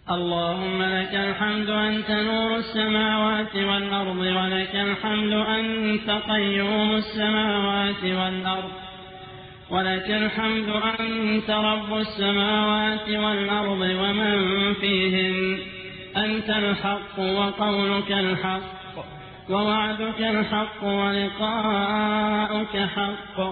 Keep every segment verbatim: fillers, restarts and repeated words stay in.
اللهم لك الحمد أنت نور السماوات والأرض، ولك الحمد أنت قيوم السماوات والأرض، ولك الحمد أنت رب السماوات والأرض ومن فيهن، أنت الحق وقولك الحق ووعدك الحق ولقاؤك حق،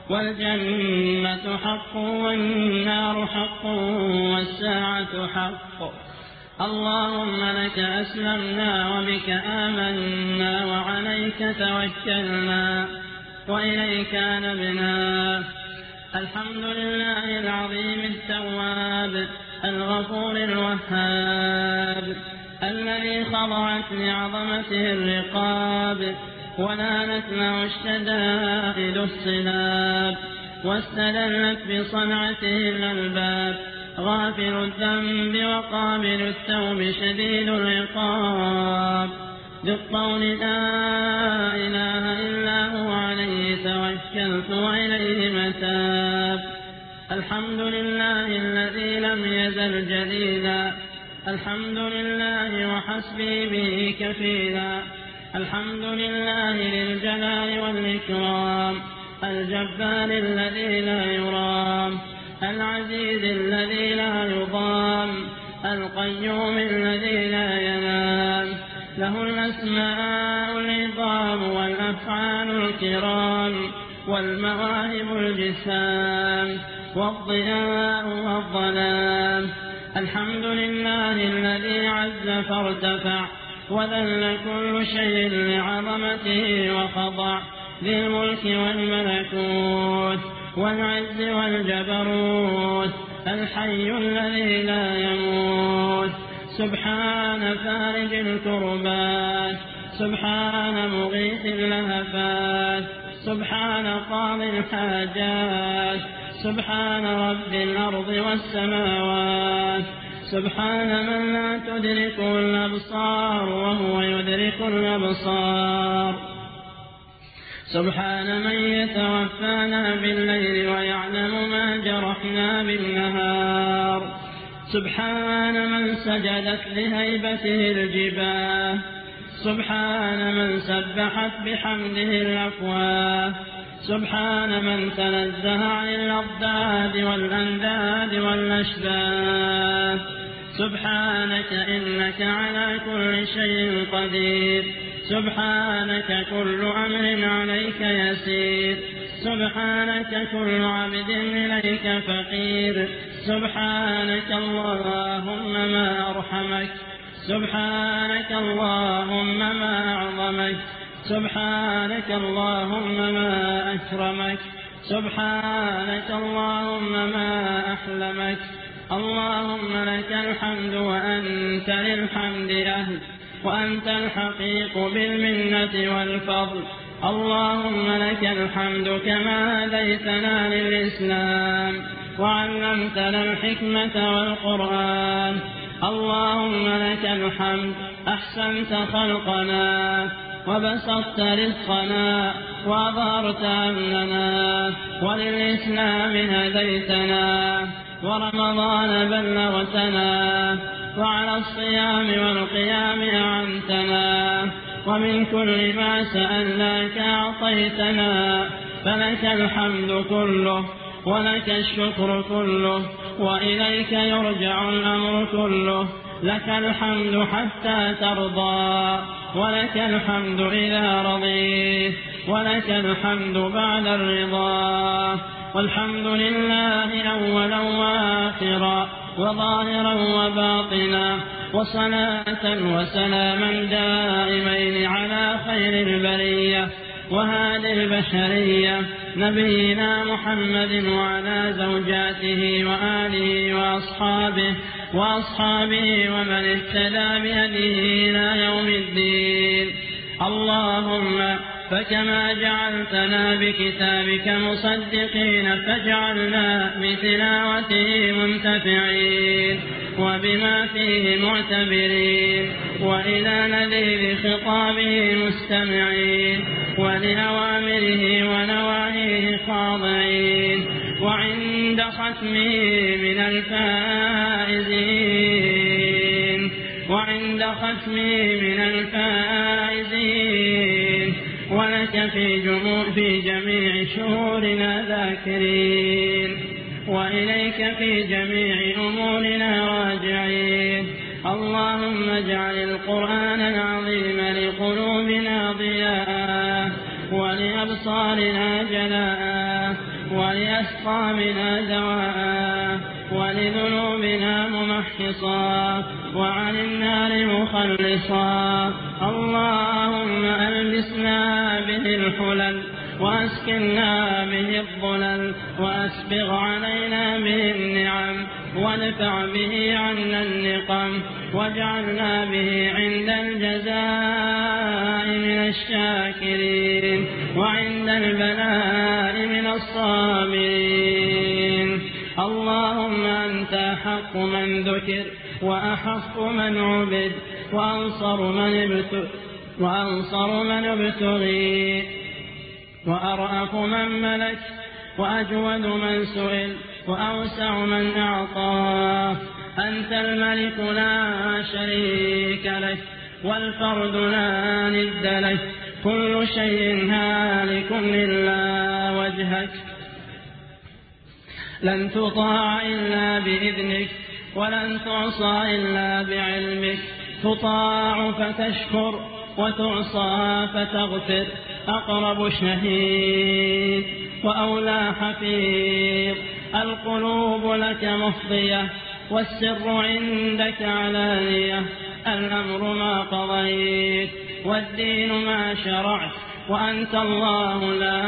والجنة حق والنار حق والساعة حق. اللهم لك أسلمنا وبك آمنا وعليك توكلنا وإليك أنبنا. الحمد لله العظيم التواب الغفور الوهاب، الذي خضعت لعظمته الرقاب ونالت له الشدائد الصلاب، واستدلت بصنعته الألباب. غافر الذنب وقابل التوب شديد العقاب، بالقول لا إله إلا هو عليه توكلت وإليه متاب. الحمد لله الذي لم يزل جليلا، الحمد لله وحسبي به كفيلا. الحمد لله للجلال والإكرام، الجبار الذي لا يرام، العزيز الذي لا يضام، القيوم الذي لا ينام. له الأسماء العظام والأفعال الكرام، والمواهب الجسام، والضياء والظلام. الحمد لله الذي عز فارتفع، وذل كل شيء لعظمته وخضع، ذي الملك والملكوت والعز والجبروت، الحي الذي لا يموت. سبحان فارج الكربات، سبحان مغيث اللهفات، سبحان قاضي الحاجات، سبحان رب الأرض والسماوات. سبحان من لا تدركه الأبصار وهو يدرك الأبصار. سبحان من يتوفانا بالليل ويعلم ما جرحنا بالنهار. سبحان من سجدت لهيبته الجباه، سبحان من سبحت بحمده الأفواه. سبحان من تنزه عن الأضداد والأنداد والأشباه. سبحانك إنك على كل شيء قدير، سبحانك كل أمر عليك يسير، سبحانك كل عبد إليك فقير. سبحانك اللهم ما أرحمك، سبحانك اللهم ما أعظمك، سبحانك اللهم ما أكرمك، سبحانك اللهم ما أحلمك. اللهم لك الحمد وأنت للحمد أهل، وأنت الحقيق بالمنة والفضل. اللهم لك الحمد كما هديتنا للإسلام وعلمتنا الحكمة والقرآن. اللهم لك الحمد أحسنت خلقنا وبسطت رزقنا وأظهرت أمننا، وللإسلام هديتنا ورمضان بلغتنا، وعلى الصيام والقيام أعنتنا، ومن كل ما سألناك أعطيتنا. فلك الحمد كله ولك الشكر كله، وإليك يرجع الأمر كله. لك الحمد حتى ترضى، ولك الحمد إذا رضيت، ولك الحمد بعد الرضا. والحمد لله أولا وآخرا وظاهرا وباطنا، وصلاة وسلاما دائمين على خير البرية وهادي البشرية نبينا محمد وعلى زوجاته وآله وأصحابه وأصحابه ومن اهتدى بهديه إلى يوم الدين. اللهم فكما جعلتنا بكتابك مصدقين، فاجعلنا بتلاوته منتفعين وبما فيه معتبرين، وإلى نذير خطابه مستمعين، ولأوامره ونواهيه خاضعين، وعند ختمه من الفائزين. ختمي من الفائزين، ولك في, جموع في جميع شهورنا ذاكرين، وإليك في جميع أمورنا راجعين. اللهم اجعل القرآن العظيم لقلوبنا ضياء، ولأبصارنا جلاء، ولأسقامنا دواء، ولذنوبنا ممحصا، وعن النار مخلصا. اللهم ألبسنا به الحلل، وأسكننا به الظلل، وأسبغ علينا به النعم، وادفع به عنا النقم، واجعلنا به عند الجزاء من الشاكرين، وعند البلاء من الصابرين. اللهم أنت أحق من ذكر، وأحق من عبد، وأنصر من ابتغي، وأنصر من ابتغي، وأرأف من ملك، وأجود من سئل، وأوسع من أعطى. أنت الملك لا شريك لك، والفرد لا ند لك، كل شيء هالك إلا وجهك، لن تطاع إلا بإذنك، ولن تعصى إلا بعلمك، تطاع فتشكر، وتعصى فتغفر. أقرب شهيد وأولى حفيظ، القلوب لك مفضية، والسر عندك علانية، الأمر ما قضيت، والدين ما شرعت، وأنت الله لا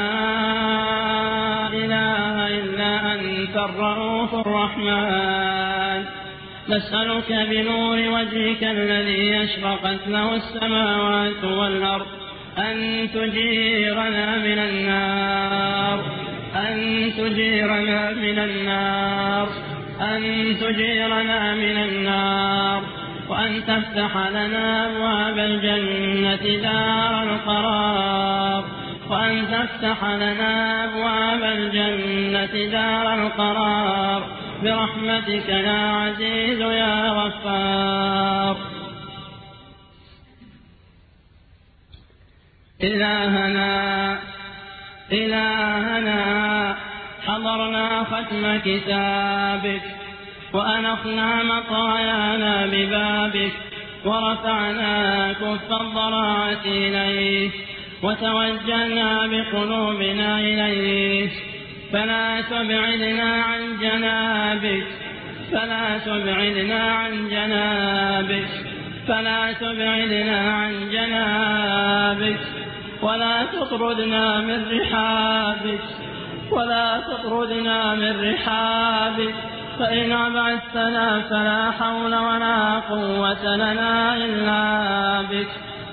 إله إلا أنت الرؤوف الرحمن. نسألك بنور وجهك الذي أشرقت له السماوات والأرض أن تجيرنا من النار، أن تجيرنا من النار، أن تجيرنا من النار، وأن تفتح لنا أبواب الجنة دار القرار، وأن تفتح لنا أبواب الجنة دار القرار، برحمتك يا عزيز يا غفار. إلهنا إلهنا حضرنا ختم كتابك، وأنخنا مطايانا ببابك، ورفعنا كف الضراعة إليك، وتوجهنا بقلوبنا إليك، فلا تبعدنا عن جنابك، فلا تبعدنا عن جنابك، فلا تبعدنا عن جنابك، ولا تطردنا من رحابك، ولا تطردنا من رحابك، فإن أبعدتنا فلا حول ولا قوة لنا إلا بك.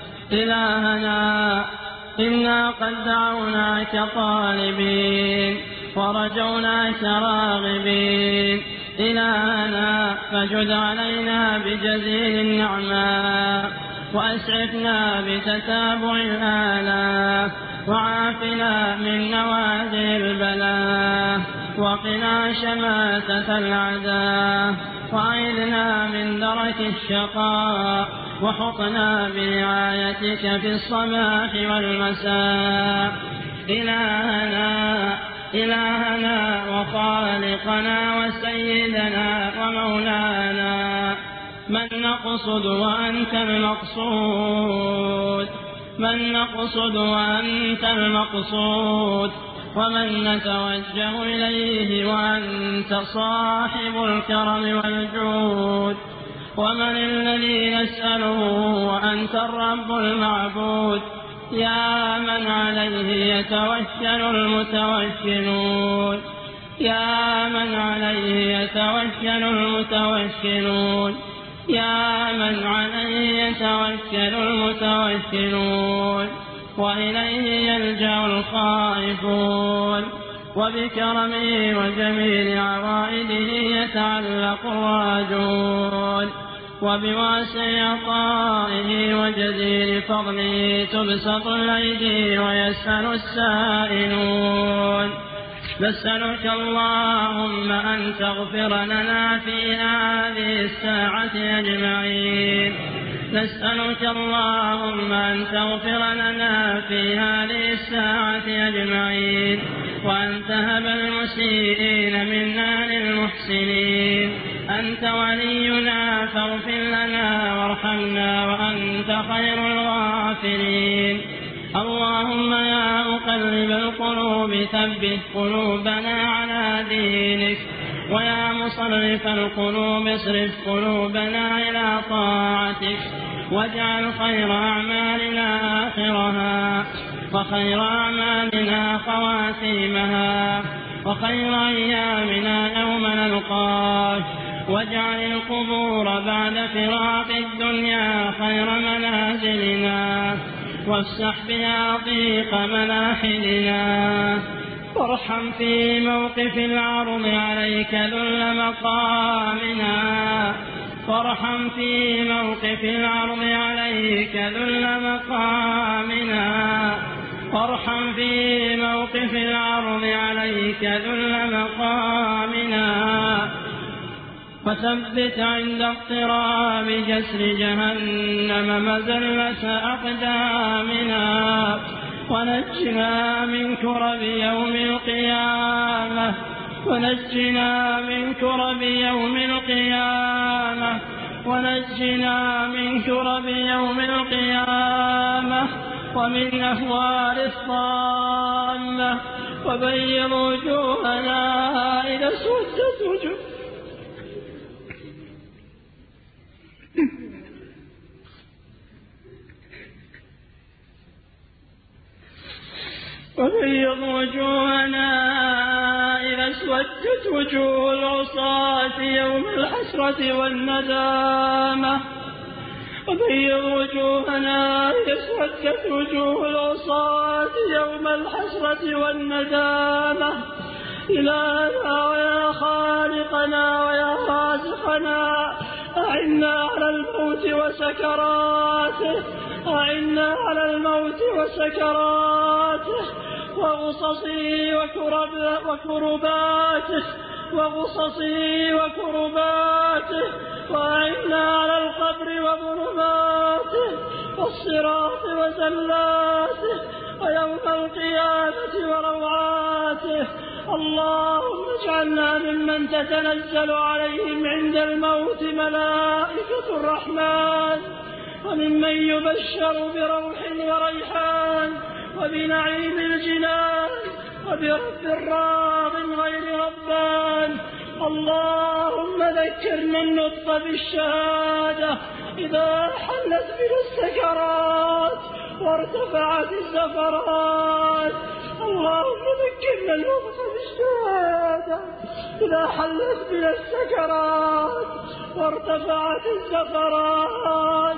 إلهنا إنا قد دعوناك طالبين، ورجوناك راغبين. إلهنا فجد علينا بجزيل النعماء، وأسعفنا بتتابع الآلاف، وعافنا من نوازل البلاء، وقنا شماتة العداء، وأعذنا من درك الشقاء، وحطنا برعايتك في الصباح والمساء. إلهنا إلهنا وخالقنا وسيدنا ومولانا، من نقصد وأنت المقصود، من نقصد وأنت المقصود، ومن نتوجه إليه وأنت صاحب الكرم والجود، ومن الذي نسأله وأنت الرب المعبود، يا من عليه يتوكل المتوكلون، يا من عليه يتوكل المتوكلون، يا من عليه يتوكل المتوكلون، وإليه يلجأ الخائفون، وبكرمه وجميل عوائده يتعلق الراجون، وبواسع عطائه وجزيل فضله تبسط الأيدي ويسأل السائلون. نسألك اللهم أن تغفر لنا في هذه الساعة أجمعين نسألك اللهم أن تغفر لنا في هذه الساعة أجمعين وأن تهب المسيئين منا للمحسنين أنت ولينا فاغفر لنا وارحمنا وأنت خير الغافرين اللهم يا مقلب القلوب ثبت قلوبنا على دينك ويا مصرف القلوب اصرف قلوبنا إلى طاعتك واجعل خير أعمالنا آخرها وخير أعمالنا خواتيمها وخير أيامنا يوم نلقاك واجعل القبور بعد فراق الدنيا خير منازلنا وافسح بها ضيق مناحلنا وارحم في موقف العرض عليك ذل مقامنا وارحم في موقف العرض عليك ذل مقامنا وارحم في موقف العرض عليك ذل مقامنا وثبت عند اقتراب جسر جهنم مزلة أقدامنا ونجنا من كرب يوم القيامة ونجنا من كرب يوم القيامة ونجنا من كرب يوم القيامة ومن أهوال الضالة وبيض وجوهنا إذا اسودت وجوه وبيض وجوهنا إذا اسودت وجوه العصاة يوم الحسرة والندامة وبيض وجوهنا إذا اسودت وجوه العصاة يوم الحسرة والندامة إلهنا ويا خالقنا ويا رازقنا أعنا على الموت وسكراته أعنا على الموت وسكراته وغصصه وكرب وكرباته وغصصه وكرباته وأعنا على القبر وظلماته والصراط وزلاته ويوم القيامة وروعاته اللهم اجعلنا ممن تتنزل عليهم عند الموت ملائكة الرحمن وممن يبشر بروح وريحان وبنعيم الجنان وبرب راض غير ربان اللهم ذكرنا النطق بالشهادة إذا حلت بنا السكرات وارتفعت الزفرات اللهم ذكرنا النطق بالشهادة إذا حلت بنا السكرات وارتفعت الزفرات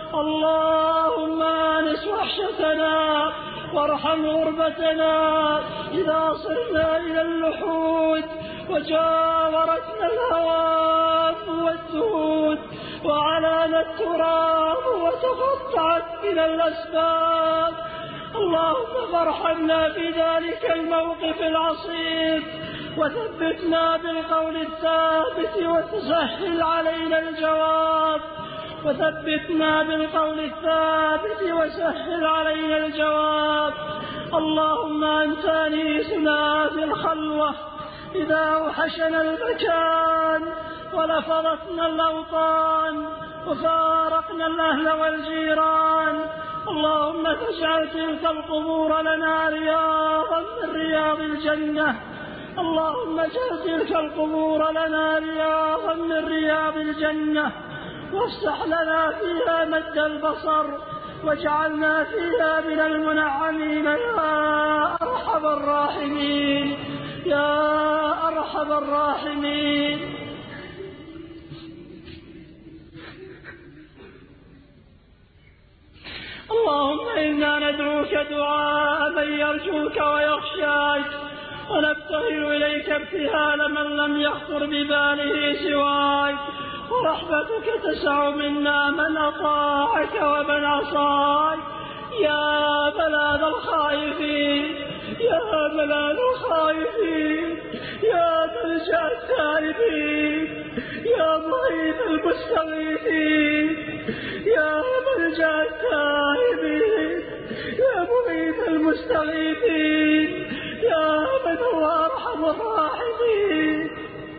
اللهم آنس وحشتنا وارحم غربتنا إذا صرنا إلى اللحود وجاورتنا الهوام والدود وعلانا التراب وتقطعت إلى الأسباب اللهم فارحمنا في ذلك الموقف العصيب وثبتنا بالقول الثابت وتسهل علينا الجواب وثبتنا بالقول الثابت وسهل علينا الجواب اللهم أنت أنيسنا في الخلوة إذا أوحشنا المكان ولفظتنا الأوطان وفارقنا الأهل والجيران اللهم فاجعل تلك القبور لنا رياضا من رياض الجنة اللهم اجعل تلك القبور لنا رياضا من رياض الجنة وافتح لنا فيها مد البصر واجعلنا فيها من المنعمين يا أرحم الراحمين يا أرحم الراحمين اللهم إنا ندعوك دعاء من يرجوك ويخشاك ونبتهل إليك ابتهال من لم يخطر بباله سواك ورحمتك تسع منا من أطاعك ومن عصاك يا بلاد الخائفين يا ملاذ الخائفين، يا ملجأ التائبين، يا مغيث المستغيثين، يا ملجأ التائبين، يا مغيث المستغيثين، يا من هو أرحم الراحمين.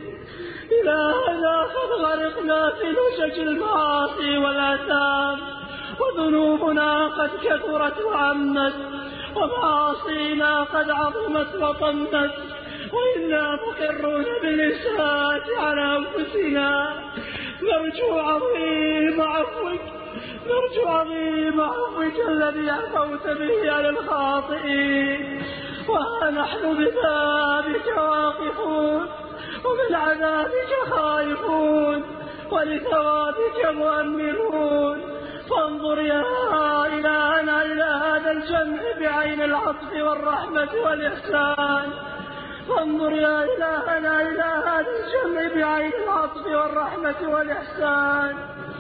إلهنا قد غرقنا في لجج المعاصي والآثام، وذنوبنا قد كثرت وعمت، ومعاصينا قد عظمت وطمت، وإنا مقرون بالإساءة على أنفسنا. نرجو عظيم عفوك، نرجو عظيم عفوك الذي عفوت به على الخاطئين، وها نحن ببابك واقفون، ومن عذابك خائفون، ولثوابك مؤملون. فانظر يا إلهنا إلى هذا الجمع بعين العطف والرحمة والإحسان، فانظر يا إلهنا إلى هذا الجمع بعين العطف والرحمة والإحسان.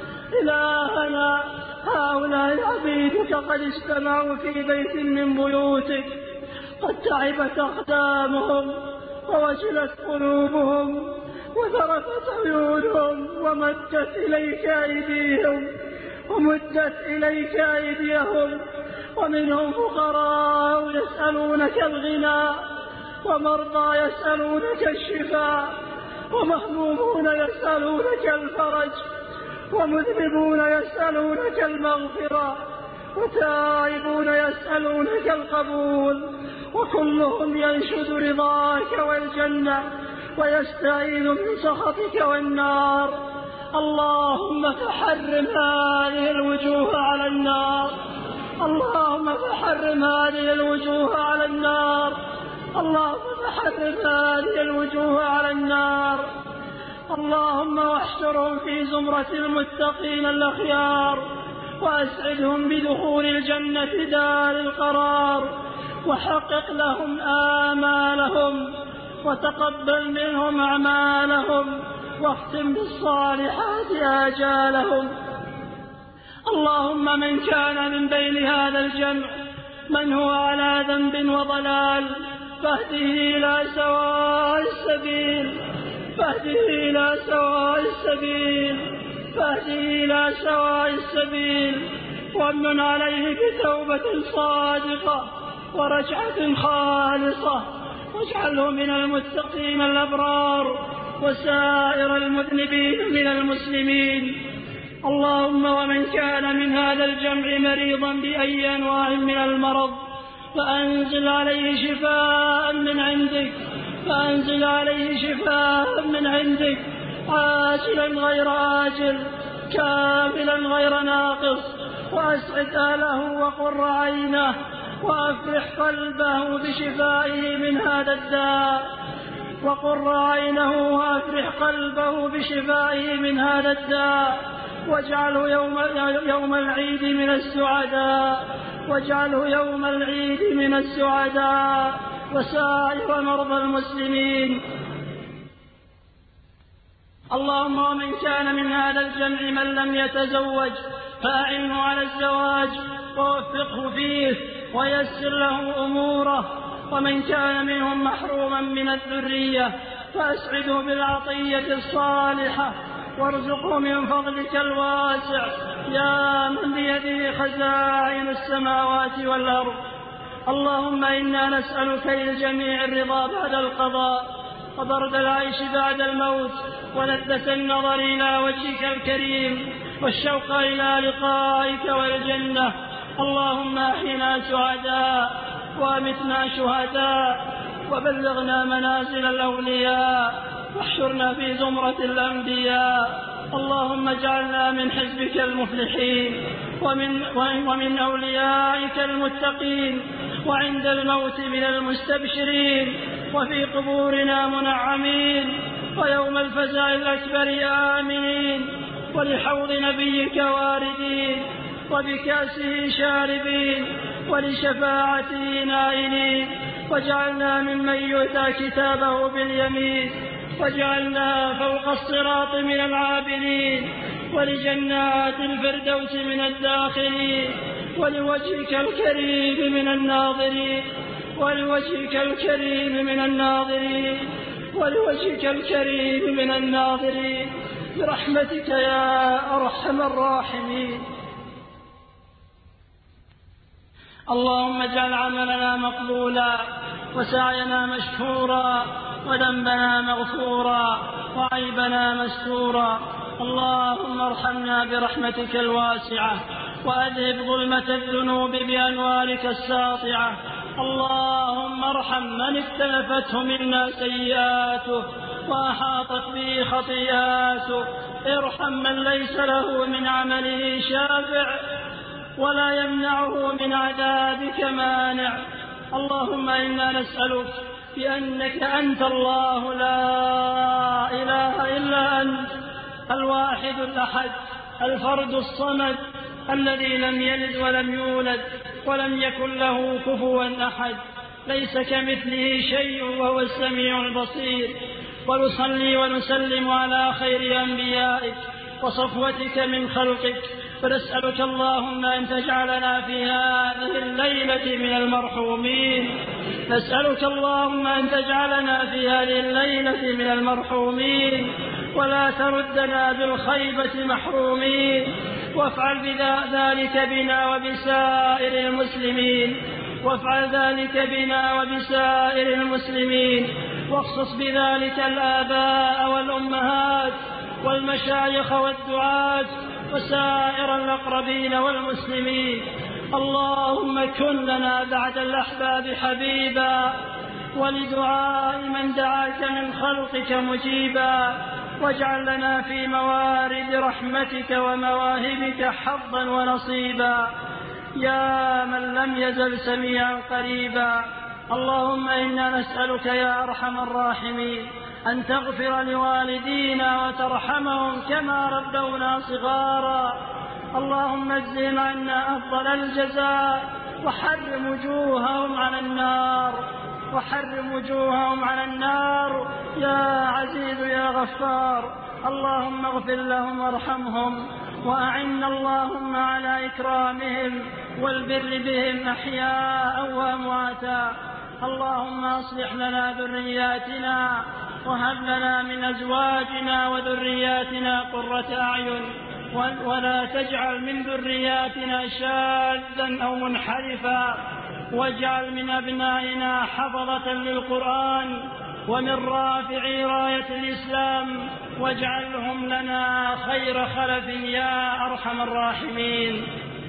إلهنا هؤلاء عبيدك قد اجتمعوا في بيت من بيوتك، قد تعبت أقدامهم ووجلت قلوبهم وذرفت عيونهم، ومدت إليك أيديهم ومدت إليك أيديهم، ومنهم فقراء يسألونك الغنى، ومرضى يسألونك الشفاء، ومهمومون يسألونك الفرج، ومذنبون يسألونك المغفرة، وتائبون يسألونك القبول، وكلهم ينشد رضاك والجنة ويستعيذ من سخطك والنار. اللهم فحرم هذه الوجوه على النار، اللهم فحرم هذه الوجوه على النار، اللهم فحرم هذه الوجوه على النار. اللهم واحشرهم في زمرة المتقين الأخيار، وأسعدهم بدخول الجنة دار القرار، وحقق لهم آمالهم، وتقبل منهم أعمالهم، واختم بالصالحات آجالهم. اللهم من كان من بين هذا الجمع من هو على ذنب وضلال فاهده إلى سواء السبيل، فاهده إلى سواء السبيل، فاهده إلى سواء السبيل، وامن عليه بتوبة صادقة ورجعة خالصة، واجعله من المتقين الأبرار وسائر المذنبين من المسلمين. اللهم ومن كان من هذا الجمع مريضا بأي أنواع من المرض فأنزل عليه شفاء من عندك، فأنزل عليه شفاء من عندك، عاجلا غير آجل، كاملا غير ناقص، وأسعد أهله وقر عينه، وأفرح قلبه بشفائه من هذا الداء، وقر عينه وأفرح قلبه بشفائه من هذا الداء، واجعله يوم, يوم العيد من السعداء، واجعله يوم العيد من السعداء وسائر مرضى المسلمين. اللهم ومن كان من هذا الجمع من لم يتزوج فأعنه على الزواج ووفقه فيه ويسر له أموره، ومن كان منهم محروما من الذرية فأسعده بالعطية الصالحة، وارزقه من فضلك الواسع يا من بيده خزائن السماوات والأرض. اللهم إنا نسألك للجميع الرضا بعد القضاء، وبرد العيش بعد الموت، ولذة النظر إلى وجهك الكريم، والشوق إلى لقائك والجنة. اللهم أحينا سعداء وأمتنا شهداء، وبلغنا منازل الأولياء، واحشرنا في زمرة الأنبياء. اللهم اجعلنا من حزبك المفلحين، ومن, ومن أوليائك المتقين، وعند الموت من المستبشرين، وفي قبورنا منعمين، ويوم الفزع الأكبر آمنين، ولحوض نبيك واردين، وبكاسه شاربين، ولشفاعته نائلين. واجعلنا ممن يؤتى كتابه باليمين، واجعلنا فوق الصراط من العابرين، ولجنات الفردوس من الداخلين، ولوجهك الكريم من الناظرين. ولوجهك الكريم من الناظرين ولوجهك الكريم من الناظرين برحمتك يا أرحم الراحمين. اللهم اجعل عملنا مقبولا وسعينا مشكورا وذنبنا مغفورا وعيبنا مستورا. اللهم ارحمنا برحمتك الواسعة وأذهب ظلمة الذنوب بأنوارك الساطعة. اللهم ارحم من اكتنفته منا سيئاته وأحاطت به خطيئاته. ارحم من ليس له من عمله شافع ولا يمنعه من عذابك مانع. اللهم إنا نسألك بأنك أنت الله لا إله إلا أنت الواحد الأحد الفرد الصمد الذي لم يلد ولم يولد ولم يكن له كفوا أحد ليس كمثله شيء وهو السميع البصير. ونصلي ونسلم على خير أنبيائك وصفوتك من خلقك، فنسألك اللهم أن تجعلنا في هذه الليلة من المرحومين. نسألك اللهم أن تجعلنا في هذه الليلة من المرحومين ولا تردنا بالخيبة محرومين. وافعل ذلك بنا وبسائر المسلمين وافعل ذلك بنا وبسائر المسلمين واخصص بذلك الآباء والأمهات والمشايخ والدعاة وسائر الأقربين والمسلمين. اللهم كن لنا بعد الأحباب حبيبا ولدعاء من دعاك من خلقك مجيبا. واجعل لنا في موارد رحمتك ومواهبك حظا ونصيبا يا من لم يزل سميعا قريبا. اللهم إنا نسألك يا أرحم الراحمين أن تغفر لوالدينا وترحمهم كما ربونا صغارا. اللهم اجزهم عنا أفضل الجزاء وحرم وجوههم على النار وحرم وجوههم على النار يا عزيز يا غفار. اللهم اغفر لهم وارحمهم وأعنا اللهم على إكرامهم والبر بهم أحياء وأمواتا. اللهم أصلح لنا ذرياتنا وهب لنا من أزواجنا وذرياتنا قرة أعين ولا تجعل من ذرياتنا شاذا أو منحرفا. واجعل من أبنائنا حفظة للقرآن ومن رافعي راية الإسلام واجعلهم لنا خير خلف يا أرحم الراحمين.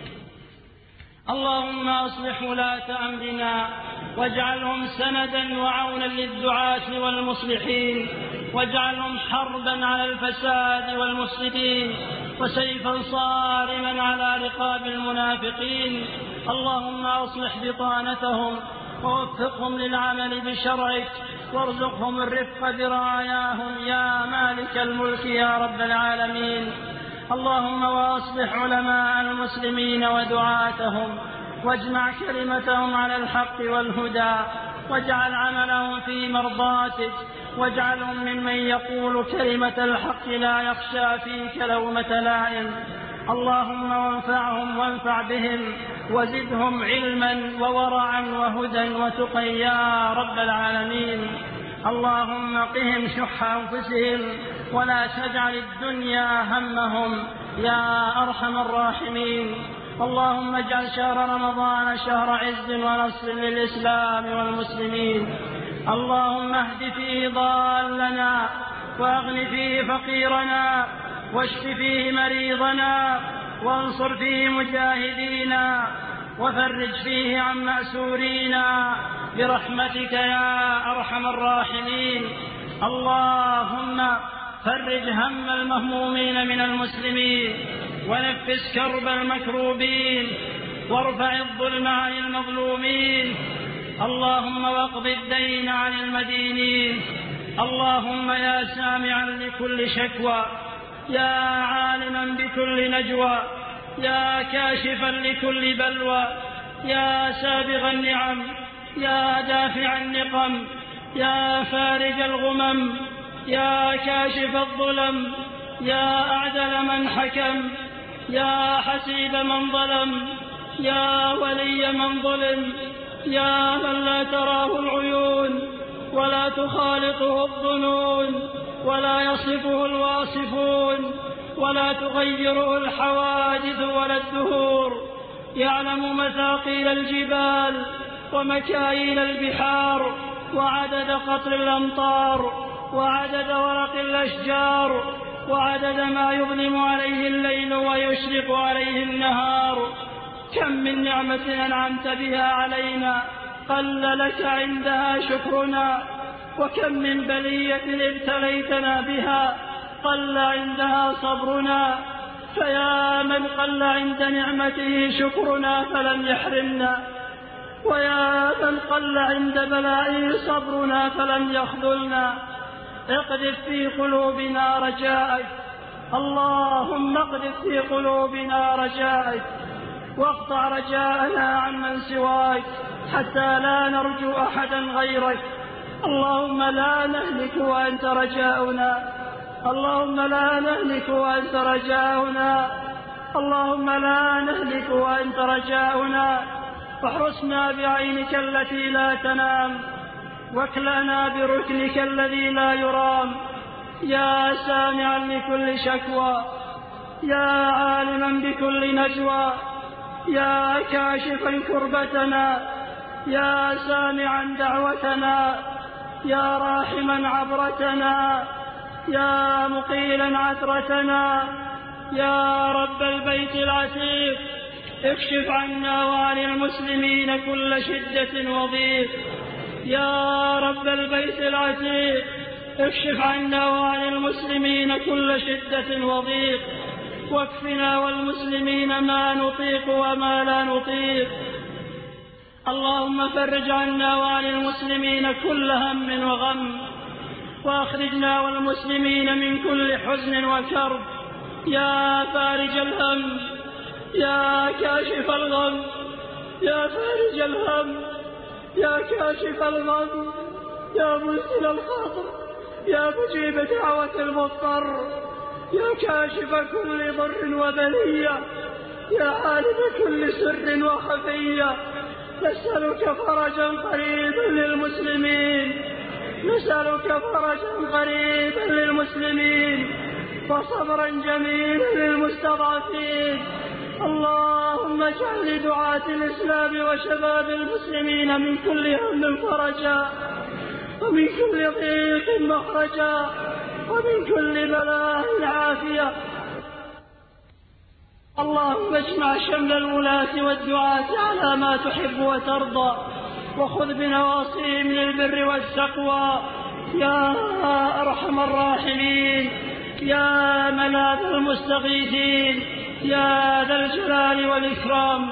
اللهم أصلح ولاة أمرنا واجعلهم سندا وعونا للدعاة والمصلحين واجعلهم حربا على الفساد والمفسدين وسيفا صارما على رقاب المنافقين. اللهم أصلح بطانتهم ووفقهم للعمل بشرعك وارزقهم الرفق برعاياهم يا مالك الملك يا رب العالمين. اللهم وأصلح علماء المسلمين ودعاتهم واجمع كلمتهم على الحق والهدى واجعل عملهم في مرضاتك واجعلهم ممن يقول كلمة الحق لا يخشى فيك لومة لائم. اللهم وانفعهم وانفع بهم وزدهم علما وورعا وهدى وتقى يا رب العالمين. اللهم قهم شح أنفسهم ولا تجعل الدنيا همهم يا أرحم الراحمين. اللهم اجعل شهر رمضان شهر عز ونصر للإسلام والمسلمين. اللهم اهد فيه ضالنا واغن فيه فقيرنا واشف فيه مريضنا وانصر فيه مجاهدينا وفرج فيه عن مأسورينا برحمتك يا أرحم الراحمين. اللهم فرج هم المهمومين من المسلمين ونفس كرب المكروبين وارفع الظلم عن المظلومين. اللهم واقض الدين عن المدينين. اللهم يا سامعا لكل شكوى يا عالما بكل نجوى يا كاشفا لكل بلوى يا سابغ النعم يا دافع النقم يا فارج الغمم يا كاشف الظلم يا أعدل من حكم يا حسيب من ظلم يا ولي من ظلم يا من لا تراه العيون ولا تخالطه الظنون ولا يصفه الواصفون ولا تغيره الحوادث ولا الدهور، يعلم مثاقيل الجبال ومكاييل البحار وعدد قطر الأمطار وعدد ورق الأشجار وعدد ما يظلم عليه الليل ويشرق عليه النهار. كم من نعمة أنعمت بها علينا قل لك عندها شكرنا، وكم من بلية ابتليتنا بها قل عندها صبرنا. فيا من قل عند نعمته شكرنا فلم يحرمنا، ويا من قل عند بلائه صبرنا فلم يخذلنا. اقذف في قلوبنا رجاءك، اللهم اقذف في قلوبنا رجاءك، واقطع رجاءنا عن من سواك حتى لا نرجو أحدا غيرك. اللهم لا نهلك وأنت رجاؤنا، اللهم لا نهلك وأنت رجاؤنا، اللهم لا نهلك وأنت رجاؤنا. واحرسنا بعينك التي لا تنام، واكلأنا بركنك الذي لا يرام. يا سامعا لكل شكوى، يا عالما بكل نجوى، يا كاشفا كربتنا، يا سامعا دعوتنا، يا راحما عبرتنا، يا مقيلا عثرتنا. يا رب البيت العتيق، اكشف عنا وعن المسلمين كل شدة وضيق. يا رب البيت العتيق، اكشف عنا وعن المسلمين كل شدة وضيق، واكفنا والمسلمين ما نطيق وما لا نطيق. اللهم فرج عنا وعن المسلمين كل هم وغم، وأخرجنا والمسلمين من كل حزن وكرب. يا فارج الهم، يا كاشف الغم، يا فارج الهم، يا كاشف الغم، يا منزل الخاطر، يا مجيب دعوة المضطر، يا كاشف كل ضر وبلية، يا عالم كل سر وخفية. نسألك فرجا قريبا للمسلمين، نسألك فرجا قريبا للمسلمين، وصبرا جميلا للمستضعفين. اللهم اجعل لدعاة الإسلام وشباب المسلمين من كل هم فرجا، ومن كل ضيق مخرجا، ومن كل بلاء عافية. اللهم اجمع شمل الولاة والدعاة على ما تحب وترضى، وخذ بنواصيهم للبر والتقوى يا أرحم الراحمين، يا ملاذ المستغيثين، يا ذا الجلال والإكرام.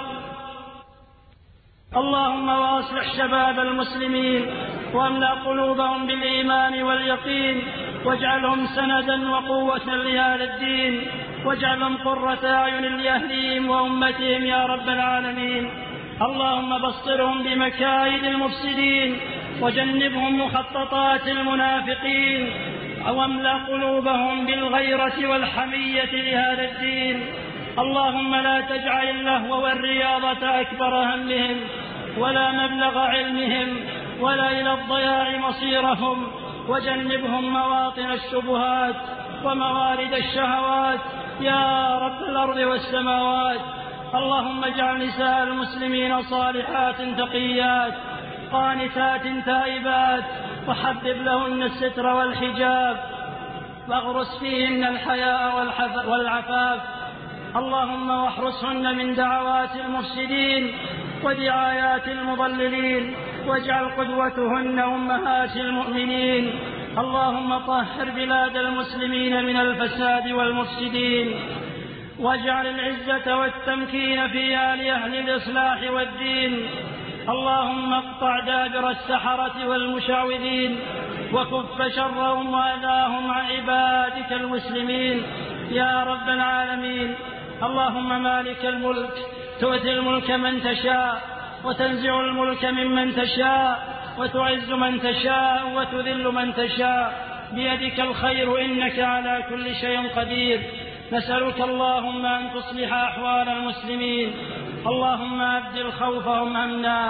اللهم واصلح شباب المسلمين، واملأ قلوبهم بالإيمان واليقين، واجعلهم سندا وقوة لهذا الدين، واجعلهم قرة أعين لأهلهم وأمتهم يا رب العالمين. اللهم بصرهم بمكايد المفسدين، وجنبهم مخططات المنافقين، واملأ قلوبهم بالغيرة والحمية لهذا الدين. اللهم لا تجعل اللهو والرياضة أكبر همهم، ولا مبلغ علمهم، ولا إلى الضياع مصيرهم، وجنبهم مواطن الشبهات وموارد الشهوات يا رب الأرض والسماوات. اللهم اجعل نساء المسلمين صالحات تقيات قانتات تائبات، وحبب لهن الستر والحجاب، واغرس فيهن الحياء والعفاف. اللهم واحرسهن من دعوات المفسدين ودعايات المضللين، واجعل قدوتهن أمهات المؤمنين. اللهم طهر بلاد المسلمين من الفساد والمفسدين، واجعل العزة والتمكين فيها لأهل الإصلاح والدين. اللهم اقطع دابر السحرة والمشعوذين، وكف شرهم وأذاهم عن عبادك المسلمين يا رب العالمين. اللهم مالك الملك، تؤتي الملك من تشاء، وتنزع الملك ممن تشاء، وتعز من تشاء، وتذل من تشاء، بيدك الخير إنك على كل شيء قدير. نسألك اللهم أن تصلح أحوال المسلمين، اللهم أبدل خوفهم أمنا،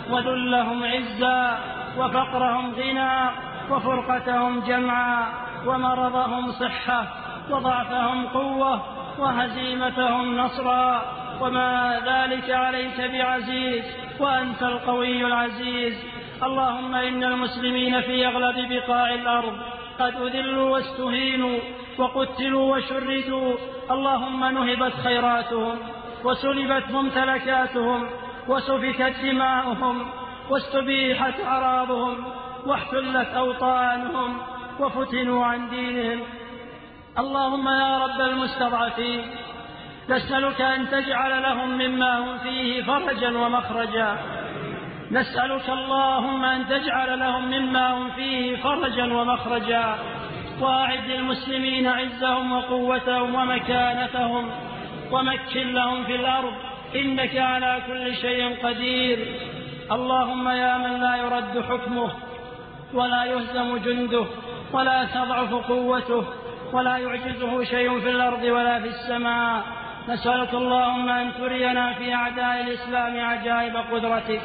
وذلهم عزا وفقرهم غنى وفرقتهم جمعا ومرضهم صحة وضعفهم قوة وهزيمتهم نصرا، وما ذلك عليك بعزيز وأنت القوي العزيز. اللهم إن المسلمين في أغلب بقاع الأرض قد أذلوا واستهينوا وقتلوا وشردوا، اللهم نهبت خيراتهم وسلبت ممتلكاتهم وسفكت دماؤهم واستبيحت أعراضهم واحتلت أوطانهم وفتنوا عن دينهم. اللهم يا رب المستضعفين نسألك أن تجعل لهم مما هم فيه فرجا ومخرجا، نسألك اللهم أن تجعل لهم مما هم فيه فرجا ومخرجا، وأعد للمسلمين عزهم وقوتهم ومكانتهم، ومكن لهم في الأرض إنك على كل شيء قدير. اللهم يا من لا يرد حكمه ولا يهزم جنده ولا تضعف قوته ولا يعجزه شيء في الأرض ولا في السماء، نسألك اللهم أن ترينا في أعداء الإسلام عجائب قدرتك.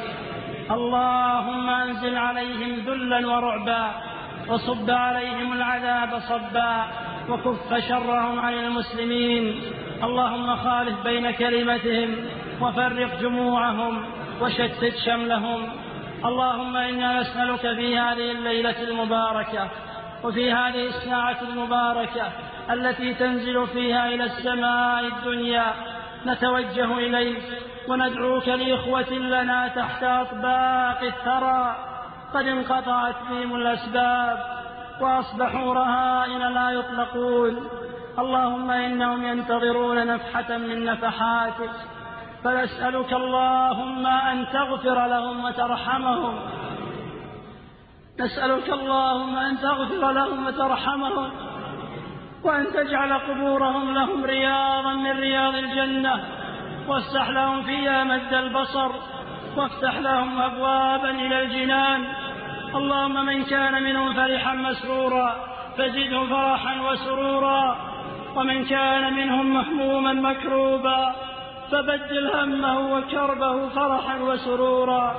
اللهم أنزل عليهم ذلا ورعبا وصب عليهم العذاب صبا وكف شرهم عن المسلمين. اللهم خالف بين كلمتهم وفرق جموعهم وشتت شملهم. اللهم إنا نسألك في هذه الليلة المباركة وفي هذه الساعة المباركة التي تنزل فيها إلى السماء الدنيا، نتوجه إليك وندعوك لإخوة لنا تحت أطباق الثرى قد انقطعت بهم الأسباب وأصبحوا رهائن لا يطلقون. اللهم إنهم ينتظرون نفحة من نفحاتك، فنسألك اللهم أن تغفر لهم وترحمهم، نسألك اللهم أن تغفر لهم وترحمهم، وأن تجعل قبورهم لهم رياضا من رياض الجنة، وافتح لهم فيها مد البصر، وافتح لهم أبوابا إلى الجنان. اللهم من كان منهم فرحا مسرورا فزده فرحا وسرورا، ومن كان منهم مهموما مكروبا فبدل همه وكربه فرحا وسرورا.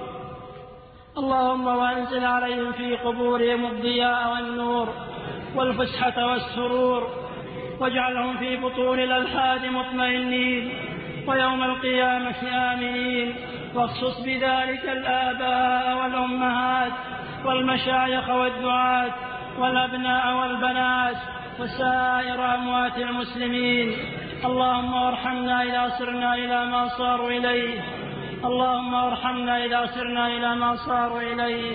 اللهم وانزل عليهم في قبورهم الضياء والنور والفسحة والسرور، واجعلهم في بطون الألحاد مطمئنين ويوم القيامة آمنين، واخصص بذلك الآباء والأمهات والمشايخ والدعاة والأبناء والبنات وسائر أموات المسلمين. اللهم ارحمنا إذا صرنا إلى ما صاروا إليه، اللهم ارحمنا إذا صرنا إلى ما صاروا إليه.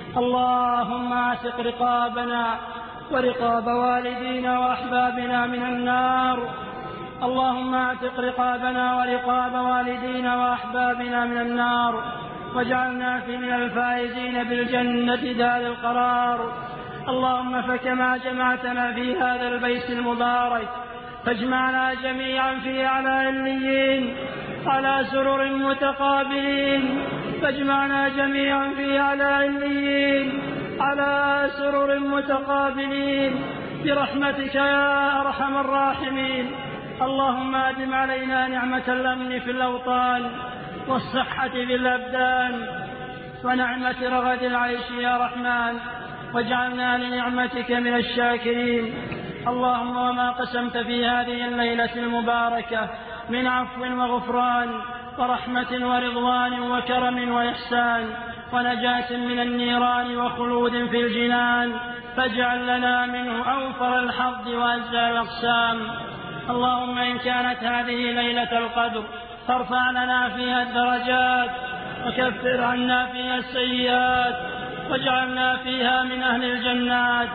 اللهم اعتق رقابنا ورقاب والدينا وأحبابنا من النار، اللهم اعتق رقابنا ورقاب والدينا وأحبابنا من النار، واجعلنا في من الفائزين بالجنة دار القرار. اللهم فكما جمعتنا في هذا البيت المبارك فاجمعنا جميعا في أعلى عليين على سرر متقابلين، فاجمعنا جميعا في أعلى عليين على سرر متقابلين برحمتك يا أرحم الراحمين. اللهم أدم علينا نعمة الأمن في الأوطان والصحة في الأبدان ونعمة رغد العيش يا رحمن، واجعلنا لنعمتك من الشاكرين. اللهم وما قسمت في هذه الليلة المباركة من عفو وغفران ورحمة ورضوان وكرم وإحسان ونجاة من النيران وخلود في الجنان، فاجعل لنا منه أوفر الحظ وأزكى الأقسام. اللهم إن كانت هذه ليلة القدر فارفع لنا فيها الدرجات وكفر عنا فيها السيئات واجعلنا فيها من أهل الجنات.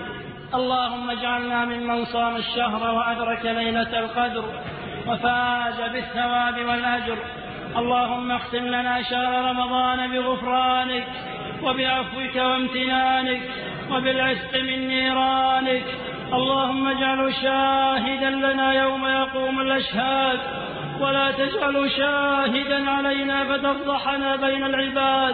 اللهم اجعلنا ممن صام الشهر وأدرك ليلة القدر وفاز بالثواب والأجر. اللهم اختم لنا شهر رمضان بغفرانك وبعفوك وامتنانك وبالعتق من نيرانك. اللهم اجعله شاهدا لنا يوم يقوم الأشهاد، ولا تجعله شاهدا علينا فتفضحنا بين العباد.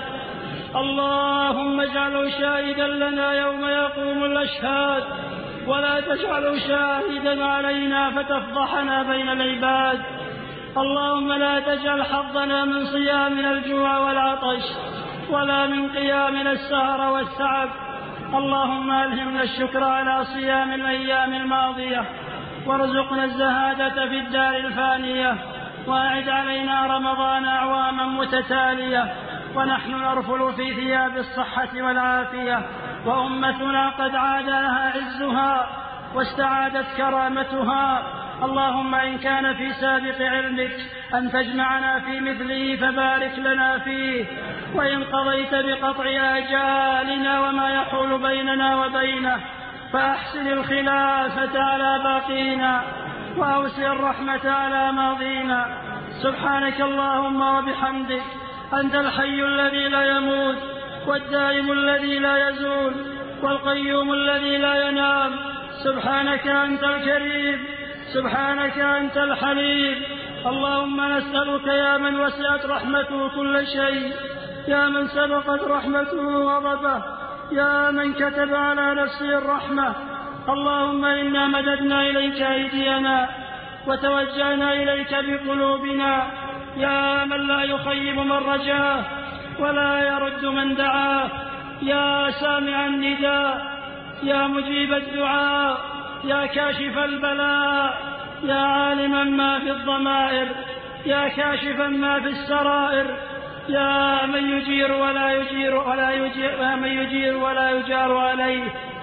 اللهم اجعله شاهدا لنا يوم يقوم الأشهاد، ولا تجعله شاهدا علينا فتفضحنا بين العباد. اللهم لا تجعل حظنا من صيامنا الجوع والعطش ولا من قيامنا السهر والتعب. اللهم ألهمنا الشكر على صيام الأيام الماضية، وارزقنا الزهادة في الدار الفانية، وأعد علينا رمضان أعواما متتالية ونحن نرفل في ثياب الصحة والعافية، وأمتنا قد عاد لها عزها واستعادت كرامتها. اللهم إن كان في سابق علمك أن تجمعنا في مثله فبارك لنا فيه، وإن قضيت بقطع آجالنا وما يحول بيننا وبينه فأحسن الخلافة على باقينا وأوسع الرحمة على ماضينا. سبحانك اللهم وبحمدك، أنت الحي الذي لا يموت والدائم الذي لا يزول والقيوم الذي لا ينام. سبحانك أنت الكريم، سبحانك أنت الحليم. اللهم نسألك يا من وسعت رحمته كل شيء، يا من سبقت رحمته غضبه، يا من كتب على نفسه الرحمة. اللهم إنا مددنا إليك أيدينا وتوجهنا إليك بقلوبنا، يا من لا يخيب من رجاه ولا يرد من دعاه، يا سامع النداء، يا مجيب الدعاء، يا كاشف البلاء، يا عالما ما في الضمائر، يا كاشفا ما في السرائر، يا من يجير ولا يجير ولا يجير يا من يجير ولا يجار عليه.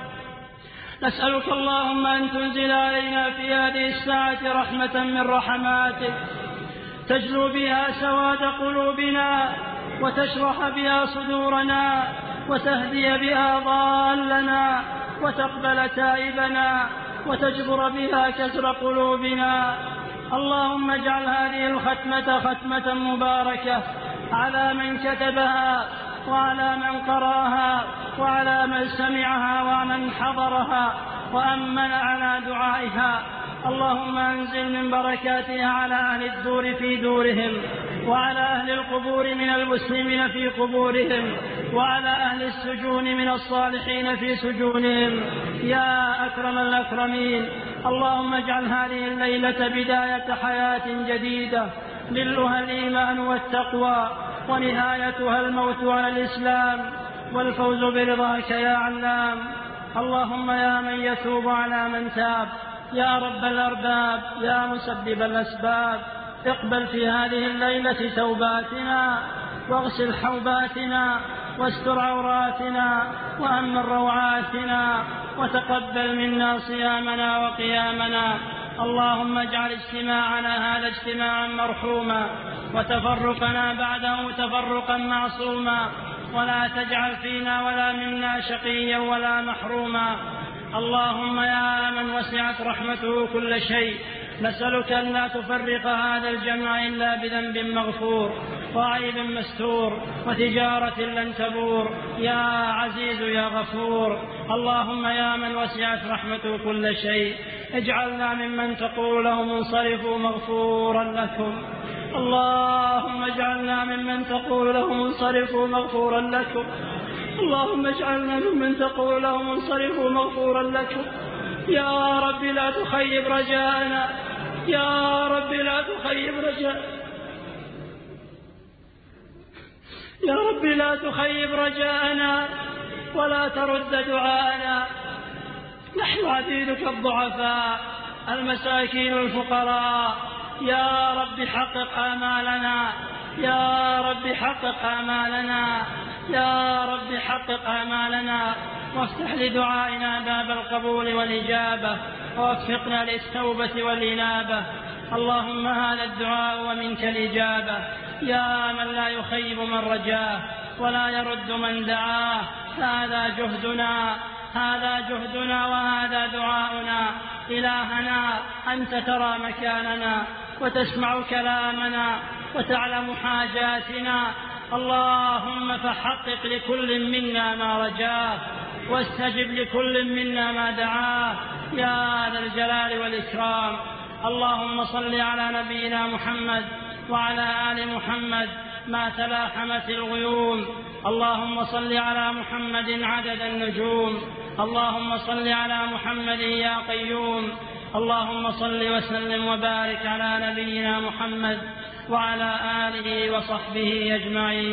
نسألك اللهم أن تنزل علينا في هذه الساعة رحمة من رحماتك تجلو بها سواد قلوبنا وتشرح بها صدورنا وتهدي بها ضالنا وتقبل تائبنا وتجبر بها كسر قلوبنا. اللهم اجعل هذه الختمة ختمة مباركة على من كتبها وعلى من قراها وعلى من سمعها ومن حضرها وأمن على دعائها. اللهم أنزل من بركاتها على أهل الدور في دورهم، وعلى أهل القبور من المسلمين في قبورهم، وعلى أهل السجون من الصالحين في سجونهم، يا أكرم الأكرمين. اللهم اجعل هذه الليلة بداية حياة جديدة ملؤها الإيمان والتقوى، ونهايتها الموت على الإسلام والفوز برضاك يا علام. اللهم يا من يتوب على من تاب، يا رب الأرباب، يا مسبب الأسباب، اقبل في هذه الليلة توباتنا واغسل حوباتنا واستر عوراتنا وأمن روعاتنا وتقبل منا صيامنا وقيامنا. اللهم اجعل اجتماعنا هذا اجتماعا مرحوما وتفرقنا بعده تفرقا معصوما، ولا تجعل فينا ولا منا شقيا ولا محروما. اللهم يا من وسعت رحمته كل شيء، نسألك أن لا تفرق هذا الجمع إلا بذنب مغفور وعيب مستور وتجارة لن تبور، يا عزيز يا غفور. اللهم يا من وسعت رحمته كل شيء، اجعلنا ممن تقول لهم انصرفوا مغفورا لكم. اللهم اجعلنا ممن تقول لهم انصرفوا مغفورا لكم. اللهم اجعلنا ممن تقول لهم انصرفوا مغفورا لكم. يا رب لا تخيب رجاءنا، يا رب لا تخيب رجاءنا، يا رب لا تخيب رجاءنا ولا ترد دعاءنا. نحن عبيدك الضعفاء المساكين الفقراء، يا رب حقق آمالنا، يا رب حقق آمالنا، يا رب حقق آمالنا، وافتح لدعائنا باب القبول والإجابة، ووفقنا للتوبة والإنابة. اللهم هذا الدعاء ومنك الإجابة، يا من لا يخيب من رجاه ولا يرد من دعاه. هذا جهدنا، هذا جهدنا وهذا دعاؤنا. إلهنا أنت ترى مكاننا وتسمع كلامنا وتعلم حاجاتنا. اللهم فحقق لكل منا ما رجاه، واستجب لكل منا ما دعاه، يا ذا الجلال والإكرام. اللهم صل على نبينا محمد وعلى آل محمد ما تلاحمت الغيوم. اللهم صل على محمد عدد النجوم. اللهم صل على محمد يا قيوم. اللهم صل وسلم وبارك على نبينا محمد وعلى آله وصحبه أجمعين.